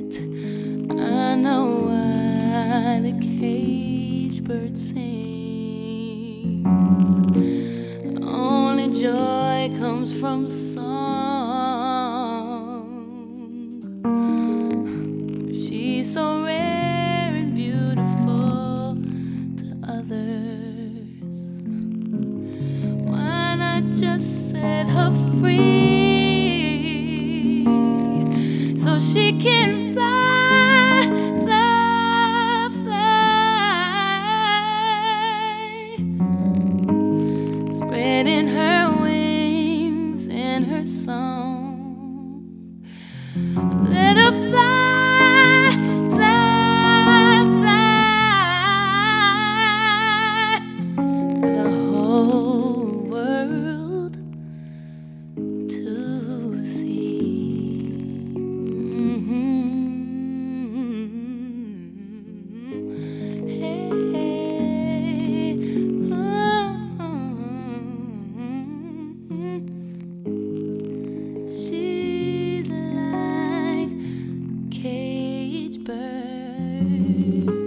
I know why the cage bird sings. Only joy comes from song. She's so rare and beautiful to others. Why not just set her free so she can fly, fly, fly, spreading her wings in her song. Let her fly, fly, fly, for the whole world to see. Hey, she's like cage bird.